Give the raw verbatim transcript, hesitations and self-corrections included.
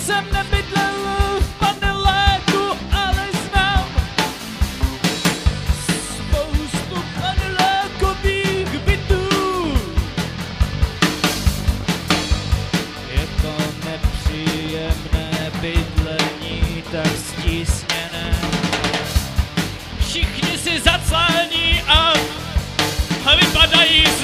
jsem nebydlel v paneláku, ale znám spoustu panelákových bytů. Je to nepříjemné bydlení, tak stísněné. Všichni si zaclání a vypadají z